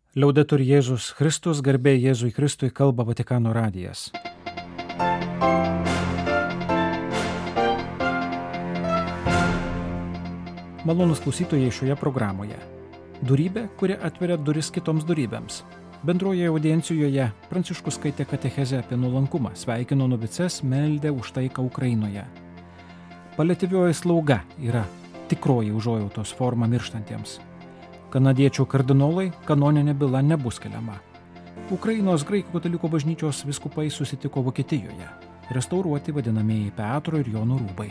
Liaudetur Jėzus Kristus, garbė Jėzui Kristui, kalba Vatikano radijas. Malonūs klausytojai šioje programoje. Durybė, kuri atveria duris kitoms durybėms. Bendroje audiencijoje Pranciškus skaitė katechezę apie nuolankumą, sveikino novices, meldė už taiką Ukrainoje. Paliatyvioji slauga yra tikroji užuojautos forma mirštantiems. Kanadiečių kardinolai kanoninė byla nebus keliama. Ukrainos graikų katalikų bažnyčios vyskupai susitiko Vokietijoje. Restauruoti vadinamieji Petro ir Jono rūbai.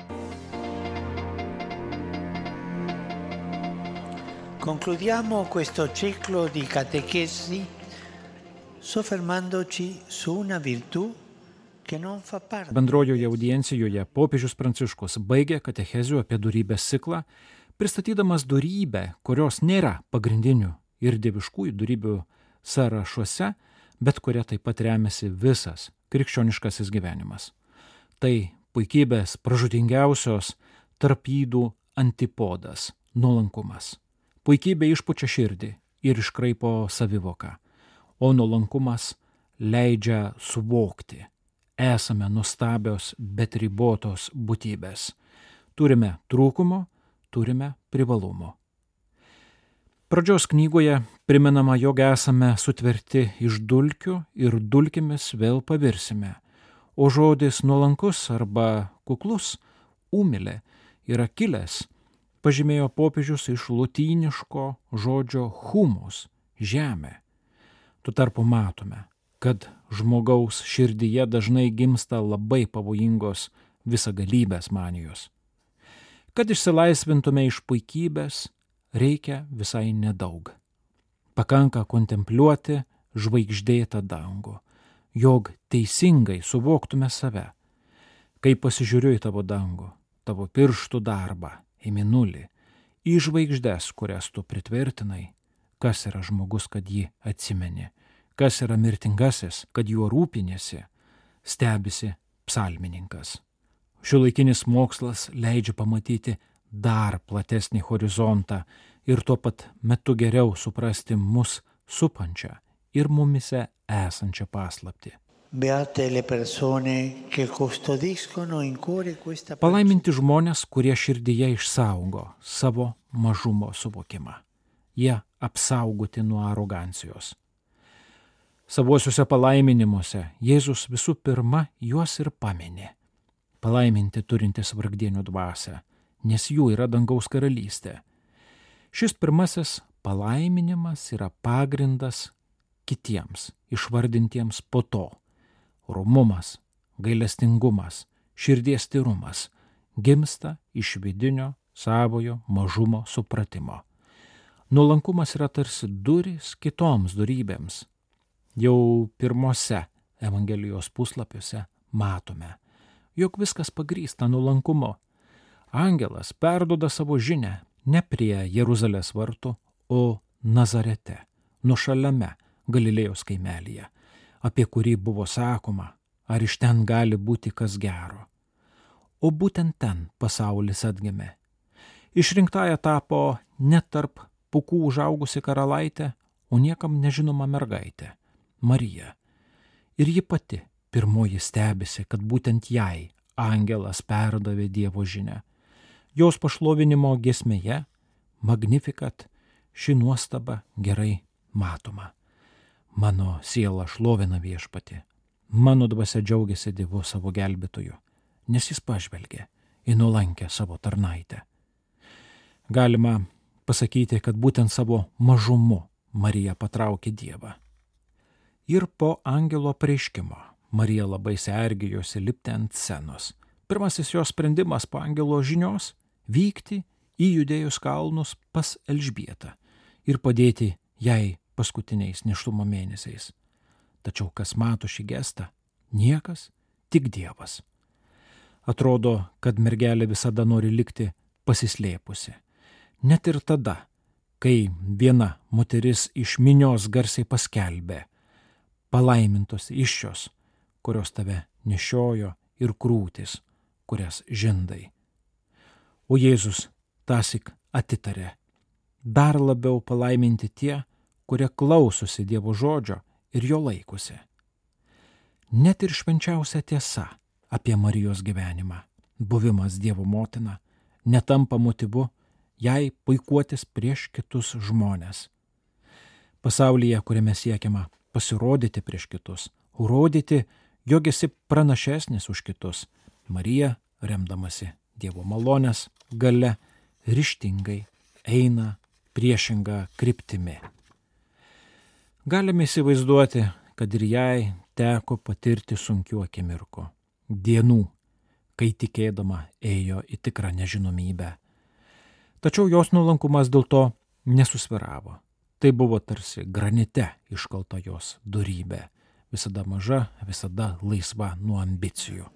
Concludiamo questo ciclo di catechesi soffermandoci su una virtù che non fa parte. Bendrojoje audiencijoje popiežius Pranciškus baigė katechezių apie dorybės ciklą, pristatydamas dorybę, kurios nėra pagrindinių ir dieviškųjų dorybių sąrašuose, bet kuria taip pat remiasi visas krikščioniškasis gyvenimas. Tai puikybės pražūtingiausios tarp ydų antipodas – nuolankumas. Puikybė išpučia širdį ir iškraipo savivoką, o nuolankumas leidžia suvokti. Esame nuostabios, bet ribotos būtybės. Turime trūkumo, turime privalumo. Pradžios knygoje primenama, jog esame sutverti iš dulkių ir dulkėmis vėl pavirsime, o žodis nuolankus arba kuklus, umilė, yra kilęs, pažymėjo popiežius, iš lotyniško žodžio humus – žemė. Tuo tarpu matome, kad žmogaus širdyje dažnai gimsta labai pavojingos visagalybės manijos. Kad išsilaisvintume iš puikybės, reikia visai nedaug. Pakanka kontempliuoti žvaigždėtą dangų, jog teisingai suvoktume save. Kai pasižiūriu į tavo dangų, tavo pirštų darbą, į mėnulį, į žvaigždes, kurias tu pritvirtinai, kas yra žmogus, kad jį atsimeni, kas yra mirtingasis, kad juo rūpinėsi, stebisi psalmininkas. Šiuolaikinis mokslas leidžia pamatyti dar platesnį horizontą ir tuo pat metu geriau suprasti mus supančią ir mumise esančią paslaptį. Palaiminti žmonės, kurie širdyje išsaugo savo mažumo suvokimą. Jie apsaugoti nuo arogancijos. Savuosiuose palaiminimuose Jėzus visų pirma juos ir paminė. Palaiminti turintis vargdienių dvasią, nes jų yra dangaus karalystė. Šis pirmasis palaiminimas yra pagrindas kitiems, išvardintiems po to. Romumas, gailestingumas, širdies tyrumas gimsta iš vidinio savojo mažumo supratimo. Nuolankumas yra tarsi durys kitoms dorybėms. Jau pirmose Evangelijos puslapiuose matome, jog viskas pagrįsta nuolankumu. Angelas perduoda savo žinią ne prie Jeruzalės vartų, o Nazarete, nuošaliame Galilėjos kaimelyje, apie kurį buvo sakoma, ar iš ten gali būti kas gero. O būtent ten pasaulis atgimė. Išrinktąja tapo ne tarp pūkų užaugusi karalaitė, o niekam nežinoma mergaitė, Marija. Ir ji pati pirmoji stebisi, kad būtent jai angelas perdavė Dievo žinią. Jos pašlovinimo giesmėje, Magnificat, ši nuostaba gerai matoma. Mano siela šlovina Viešpatį, mano dvasia džiaugiasi Dievu savo gelbėtoju, nes jis pažvelgė į nuolankę savo tarnaitę. Galima pasakyti, kad būtent savo mažumu Marija patraukė Dievą. Ir po angelo apreiškimo Marija labai sergėjosi lipti ant scenos. Pirmasis jos sprendimas po angelo žinios – vykti į Judėjos kalnus pas Elžbietą ir padėti jai paskutiniais nėštumo mėnesiais. Tačiau kas mato šį gestą? Niekas, tik Dievas. Atrodo, kad mergelė visada nori likti pasislėpusi. Net ir tada, kai viena moteris iš minios garsiai paskelbė: palaimintos įsčios, kurios tave nešiojo, ir krūtis, kurias žindai. O Jėzus tąsyk atitarė: dar labiau palaiminti tie, kurie klausosi Dievo žodžio ir jo laikosi. Net ir švenčiausia tiesa apie Marijos gyvenimą, buvimas Dievo motina, netampa motyvu jai puikuotis prieš kitus žmones. Pasaulyje, kuriame siekiama pasirodyti prieš kitus, rodyti, jog esi pranašesnis už kitus, Marija, remdamasi Dievo malonės galia, ryžtingai eina priešinga kryptimi. Galime įsivaizduoti, kad ir jai teko patirti sunkių akimirkų, dienų, kai tikėdama ėjo į tikrą nežinomybę. Tačiau jos nuolankumas dėl to nesusvyravo. Tai buvo tarsi granite iškalta jos dorybė, visada maža, visada laisva nuo ambicijų.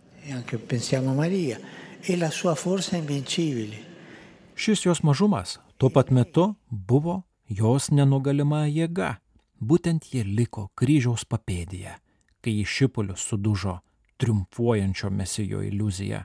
Šis jos mažumas tuo pat metu buvo jos nenugalima jėga. Būtent ji liko kryžiaus papėdėje, kai į šipulius sudužo triumfuojančio mesijo iliuzija.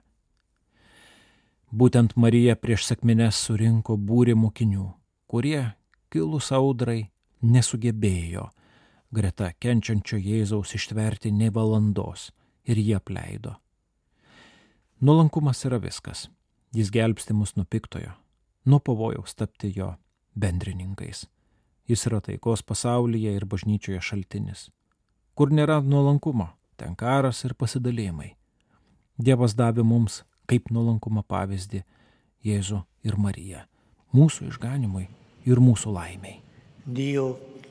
Būtent Marija prieš sekmines surinko būrį mokinių, kurie kilus audrai nesugebėjo greta kenčiančio Jėzaus ištverti nei valandos ir jie apleido. Nuolankumas yra viskas. Jis gelbsti mus nuo piktojo, nuo pavojaus tapti jo bendrininkais. Jis yra taikos pasaulyje ir bažnyčioje šaltinis. Kur nėra nuolankumo, ten karas ir pasidalėjimai. Dievas davė mums kaip nuolankumo pavyzdį Jėzų ir Mariją, mūsų išganimui ir mūsų laimiai. Dio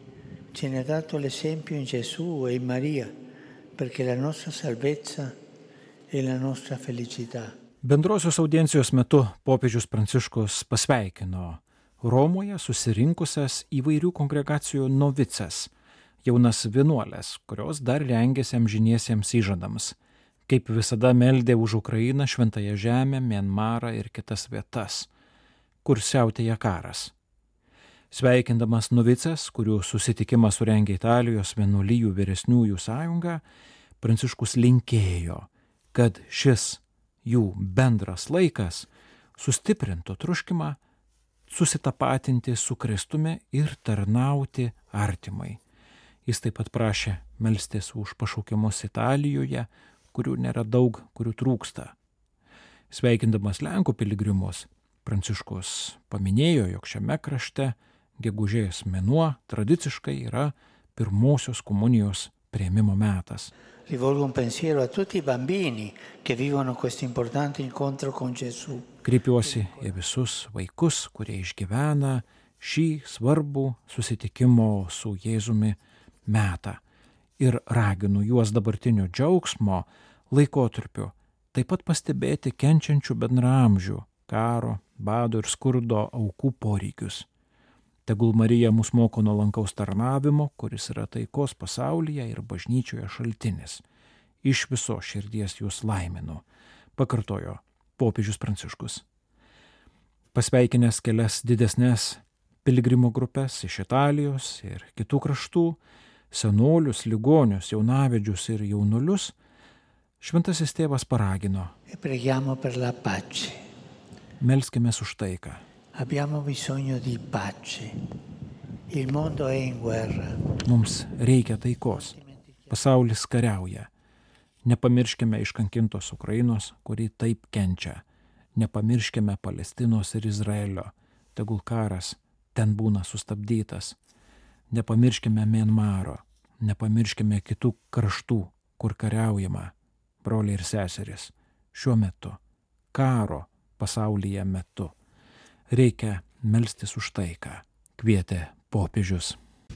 ce ne ha dato l'esempio in Gesù e in Maria, perché la nostra salvezza e la nostra felicità. Bendrosios audiencijos metu popiežius Pranciškus pasveikino Romoje susirinkusias įvairių kongregacijų novicas, jaunas vienuolės, kurios dar rengėsi amžiniesiems įžadams, kaip visada meldė už Ukrainą, Šventąją žemę, Mianmarą ir kitas vietas, kur siautėja karas. Sveikindamas novicas, kurių susitikimą surengė Italijos vienuolijų vyresniųjų sąjunga, Pranciškus linkėjo, kad šis jų bendras laikas sustiprintų troškimą susitapatinti su Kristumi ir tarnauti artimai. Jis taip pat prašė melstis už pašaukimus Italijoje, kurių nėra daug, kurių trūksta. Sveikindamas Lenkų piligrimus, Pranciškus paminėjo, jog šiame krašte gegužės mėnuo tradiciškai yra pirmosios komunijos priėmimo metas. Rivolgo un pensiero a tutti i bambini che vivono questo importante incontro con Gesù. Kreipiuosi į visus vaikus, kurie išgyvena šį svarbų susitikimo su Jėzumi metą ir raginu juos dabartinio džiaugsmo laikotarpiu taip pat pastebėti kenčiančių bendraamžių, karo, bado ir skurdo aukų poreikius. Tegul Marija mus moko nuolankaus tarnavimo, kuris yra taikos pasaulyje ir bažnyčioje šaltinis. Iš viso širdies jūs laiminu, pakartojo popiežius Pranciškus. Pasveikinęs kelias didesnės piligrimų grupės iš Italijos ir kitų kraštų, senolius, ligonius, jaunavedžius ir jaunulius, šventasis tėvas paragino. Melskimės už taiką. Abbiamo bisogno di pace. Il mondo è in guerra. Mums reikia taikos. Pasaulis kariauja. Nepamirškime iškankintos Ukrainos, kuri taip kenčia. Nepamirškime Palestinos ir Izraelio. Tegul karas ten būna sustabdytas. Nepamirškime Mianmaro. Nepamirškime kitų kraštų, kur kariaujama, broliai ir seserys. Šiuo metu, karo pasaulyje metu. Reikia melstis už taiką, kvietė popiežius.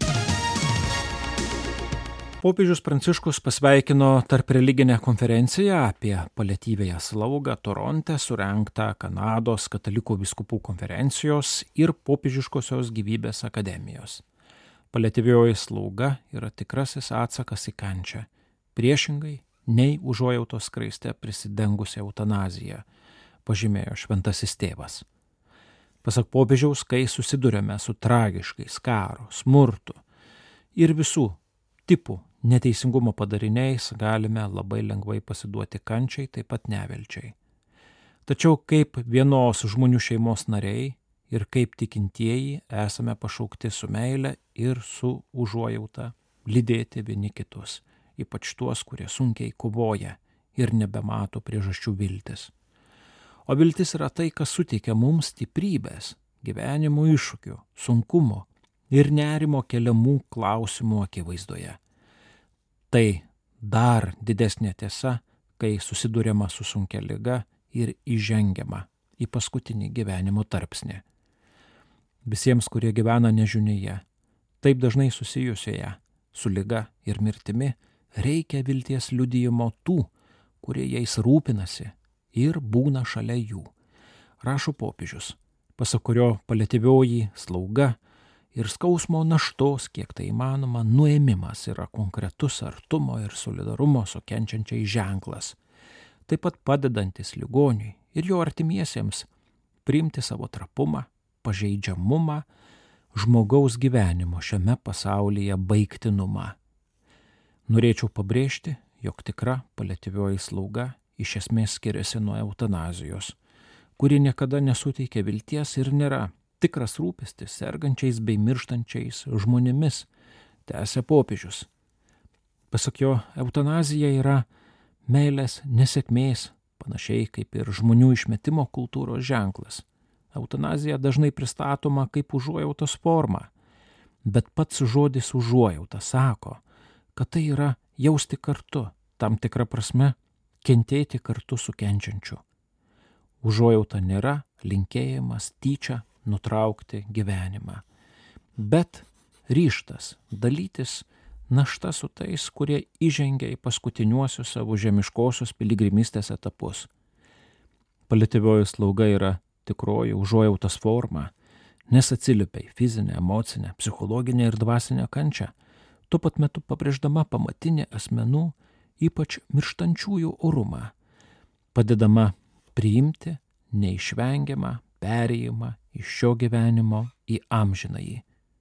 Popiežius Pranciškus pasveikino tarp religinę konferenciją apie paliatyviąją slaugą Toronte surengtą Kanados katalikų vyskupų konferencijos ir popiežiškosios gyvybės akademijos. Paliatyvioji slauga yra tikrasis atsakas į kančią, priešingai nei užuojautos skraiste prisidengusi eutanazija, pažymėjo šventasis tėvas. Pasak popiežiaus, kai susidurėme su tragiškais karo, smurtu ir visų tipų neteisingumo padariniais, galime labai lengvai pasiduoti kančiai, taip pat nevilčiai. Tačiau kaip vienos žmonių šeimos nariai ir kaip tikintieji esame pašaukti su meile ir su užuojauta lydėti vieni kitus, ypač tuos, kurie sunkiai kovoja ir nebemato priežasčių viltis. O viltis yra tai, kas suteikia mums stiprybės, gyvenimo iššūkių, sunkumo ir nerimo keliamų klausimų akivaizdoje. Tai dar didesnė tiesa, kai susiduriama su sunkia liga ir įžengiama į paskutinį gyvenimo tarpsnį. Visiems, kurie gyvena nežinioje, taip dažnai susijusioje su liga ir mirtimi, reikia vilties liudijimo tų, kurie jais rūpinasi ir būna šalia jų. Rašo popiežius, pasak kurio paliatyvioji slauga ir skausmo naštos, kiek tai įmanoma, nuėmimas yra konkretus artumo ir solidarumo su kenčiančiai ženklas, taip pat padedantis ligoniui ir jo artimiesiems priimti savo trapumą, pažeidžiamumą, žmogaus gyvenimo šiame pasaulyje baigtinumą. Norėčiau pabrėžti, jog tikra paliatyvioji slauga iš esmės skiriasi nuo eutanazijos, kuri niekada nesuteikia vilties ir nėra tikras rūpestis sergančiais bei mirštančiais žmonėmis, tęsia popiežius. Pasak jo, eutanazija yra meilės nesėkmės, panašiai kaip ir žmonių išmetimo kultūros ženklas. Eutanazija dažnai pristatoma kaip užuojautos forma, bet pats žodis užuojauta sako, kad tai yra jausti kartu, tam tikra prasme kentėti kartu su kenčiančiu. Užuojauta nėra linkėjimas tyčia nutraukti gyvenimą, bet ryžtas dalytis našta su tais, kurie įžengia į paskutiniuosius savo žemiškosios piligrimystės etapus. Paliatyvioji slauga yra tikroji užuojautos forma, nes atsiliepia į fizinę, emocinę, psichologinę ir dvasinę kančią, tuo pat metu pabrėždama pamatinį asmenų, ypač mirštančiųjų orumą, padedama priimti neišvengiamą perėjimą iš šio gyvenimo į amžinąjį.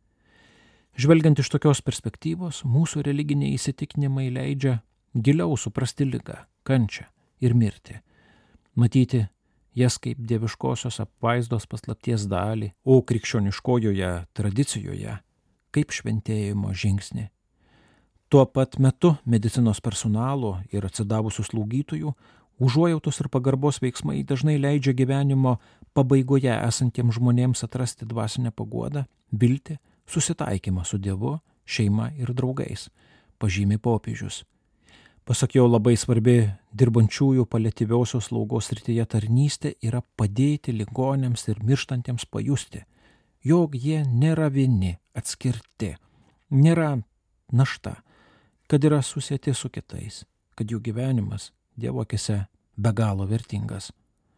Žvelgiant iš tokios perspektyvos, mūsų religiniai įsitikinimai leidžia giliau suprasti ligą, kančią ir mirtį, matyti jas kaip dieviškosios apvaizdos paslapties dalį, o krikščioniškojoje tradicijoje kaip šventėjimo žingsnį. Tuo pat metu medicinos personalo ir atsidavusių slaugytojų užuojautos ir pagarbos veiksmai dažnai leidžia gyvenimo pabaigoje esantiems žmonėms atrasti dvasinę paguodą, viltį, susitaikymą su Dievu, šeima ir draugais, pažymi popiežius. Pasak jo, labai svarbi dirbančiųjų paliatyviosios slaugos srityje tarnystė yra padėti ligoniams ir mirštantiems pajusti, jog jie nėra vieni, atskirti, nėra našta, kad yra susieti su kitais, kad jų gyvenimas Dievo akise be galo vertingas.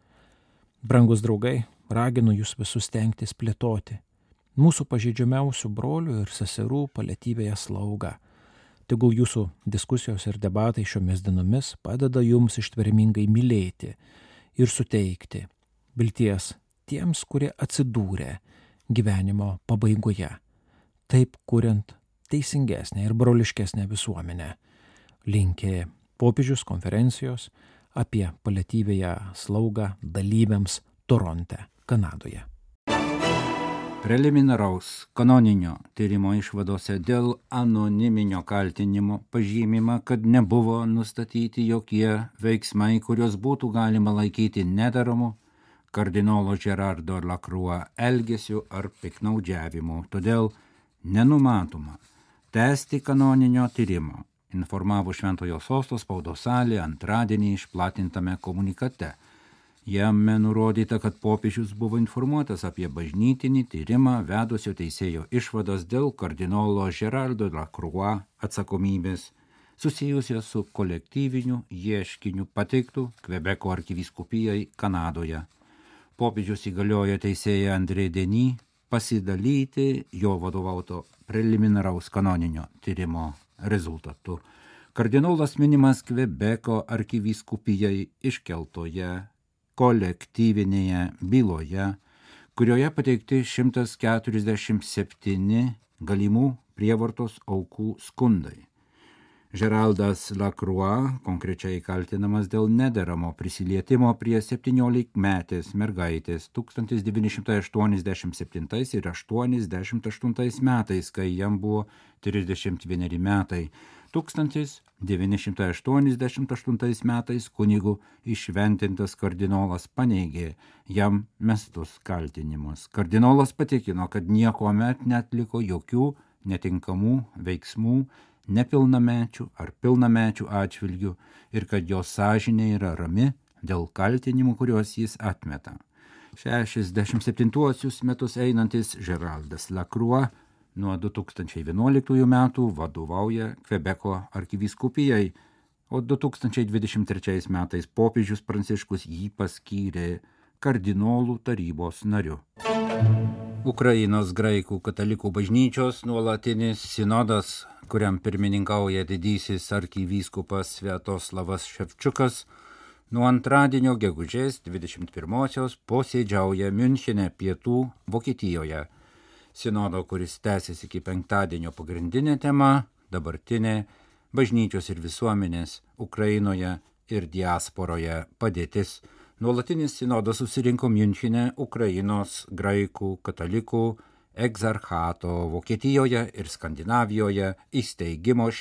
Brangus draugai, raginu jūs visus stengtis plėtoti mūsų pažeidžiamiausių brolių ir seserų paliatyviąją slaugą. Tegul jūsų diskusijos ir debatai šiomis dienomis padeda jums ištvermingai mylėti ir suteikti vilties tiems, kurie atsidūrė gyvenimo pabaigoje, taip kuriant teisingesnę ir broliškesnę visuomenę. Linkė popiežius konferencijos apie paliatyviąją slaugą dalyviams Toronte, Kanadoje. Preliminaraus kanoninio tyrimo išvadose dėl anoniminio kaltinimo pažymima, kad nebuvo nustatyti jokie veiksmai, kuriuos būtų galima laikyti nederamu kardinolo Gerardo Lacroix elgesiu ar piknaudžiavimu. Todėl nenumatoma tęsti kanoninio tyrimo, informavo Šventojo Sosto spaudos salė antradienį išplatintame komunikate. Jame nurodyta, kad popiežius buvo informuotas apie bažnytinį tyrimą vedusio teisėjo išvadas dėl kardinolo Gerardo Lacroix atsakomybės susijusios su kolektyviniu ieškiniu pateiktu Kvebeko arkivyskupijai Kanadoje. Popiežius įgaliojo teisėją André Denis pasidalyti jo vadovauto preliminaraus kanoninio tyrimo rezultatu. Kardinolas minimas Kvebeko arkivyskupijai iškeltoje kolektyvinėje byloje, kurioje pateikti 147 galimų prievartos aukų skundai. Geraldas Lacroix konkrečiai kaltinamas dėl nederamo prisilietimo prie 17-metės mergaitės 1987 ir 88 metais, kai jam buvo 31 metai. 1988 metais kunigu išventintas kardinolas paneigė jam mestus kaltinimus. Kardinolas patikino, kad niekuomet neatliko jokių netinkamų veiksmų nepilnamečių ar pilnamečių atžvilgių ir kad jo sąžinė yra rami dėl kaltinimų, kuriuos jis atmeta. 67 metus einantis Geraldas Lacroix nuo 2011 metų vadovauja Kvebeko arkivyskupijai, o 2023 metais popiežius Pranciškus jį paskyrė kardinolų tarybos nariu. Ukrainos graikų katalikų bažnyčios nuolatinis sinodas, kuriam pirmininkauja didysis arkivyskupas Sviatoslavas Ševčiukas, nuo antradienio gegužės 21-osios posėdžiauja Miunchene, pietų Vokietijoje. Sinodo, kuris tęsiasi iki penktadienio, pagrindinė tema – dabartinė bažnyčios ir visuomenės Ukrainoje ir diasporoje padėtis. Nuolatinis sinodas susirinko Miunchene, Ukrainos graikų katalikų egzarchato Vokietijoje ir Skandinavijoje įsteigimo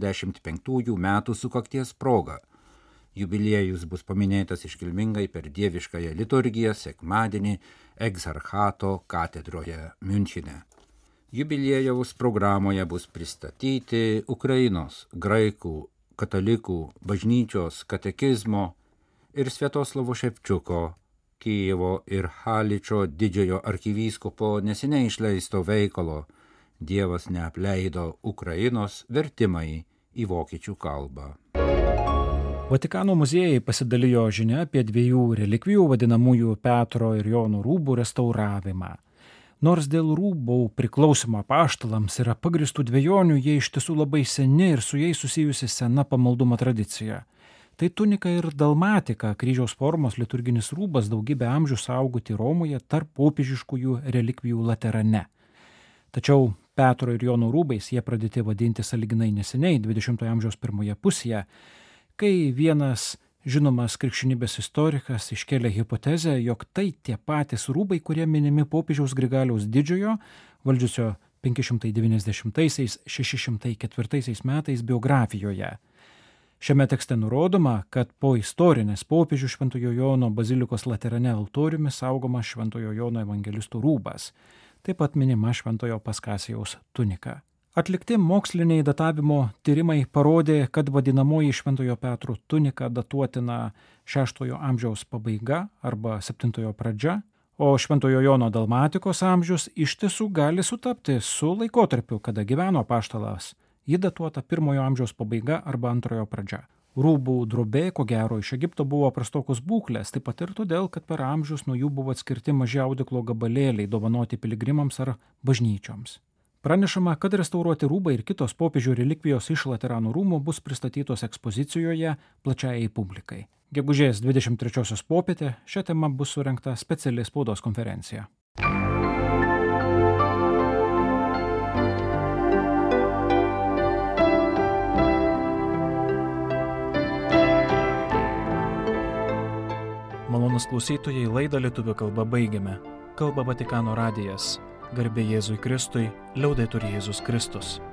65 metų sukakties proga. Jubiliejus bus paminėtas iškilmingai per dieviškąją liturgiją sekmadienį egzarchato katedroje Miunchene. Jubiliejaus programoje bus pristatyti Ukrainos graikų katalikų bažnyčios katekizmo ir Sviatoslavo Ševčiuko, Kijevo ir Haličo didžiojo arkivyskupo neseniai išleisto veikalo Dievas neapleido Ukrainos vertimai į vokiečių kalbą. Vatikano muziejai pasidalijo žinia apie 2 relikvijų vadinamųjų Petro ir Jono rūbų restauravimą. Nors dėl rūbų priklausimo apaštalams yra pagristų dvejonių, jie iš tiesų labai seni ir su jais susijusi sena pamaldumo tradicija. Tai tunika ir dalmatika, kryžiaus formos liturginis rūbas, daugybę amžių saugoti Romoje tarp popiežiškųjų relikvijų Laterane. Tačiau Petro ir Jono rūbais jie pradėti vadinti sąlyginai neseniai, 20-ojo amžiaus pirmoje pusėje, kai vienas žinomas krikščionybės istorikas iškėlė hipotezę, jog tai tie patys rūbai, kurie minimi popiežiaus Grigaliaus didžiojo, valdžiusio 590–604 metais biografijoje. Šiame tekste nurodoma, kad po istorinės popiežių Šventojo Jono bazilikos Laterane altoriumi saugomas Šventojo Jono evangelistų rūbas, taip pat minima Šventojo Paskasijaus tunika. Atlikti moksliniai datavimo tyrimai parodė, kad vadinamoji Šventojo Petro tunika datuotina 6 amžiaus pabaiga arba 7 pradžia, o Šventojo Jono dalmatikos amžius iš tiesų gali sutapti su laikotarpiu, kada gyveno apaštalas. Ji datuota 1 amžiaus pabaiga arba 2 pradžia. Rūbų drobė, ko gero, iš Egipto buvo prastokos būklės, taip pat ir todėl, kad per amžius nuo jų buvo atskirti maži audeklo gabalėliai dovanoti piligrimams ar bažnyčioms. Pranešama, kad restauruoti rūbai ir kitos popiežių relikvijos iš Laterano rūmų bus pristatytos ekspozicijoje plačiajai publikai. Gegužės 23-osios popietę šią temą bus surengta speciali spaudos konferencija. Malonūs klausytojai, laidą lietuvių kalba baigiame. Kalba Vatikano radijas. Garbė Jėzui Kristui, liaudetur Jėzus Kristus.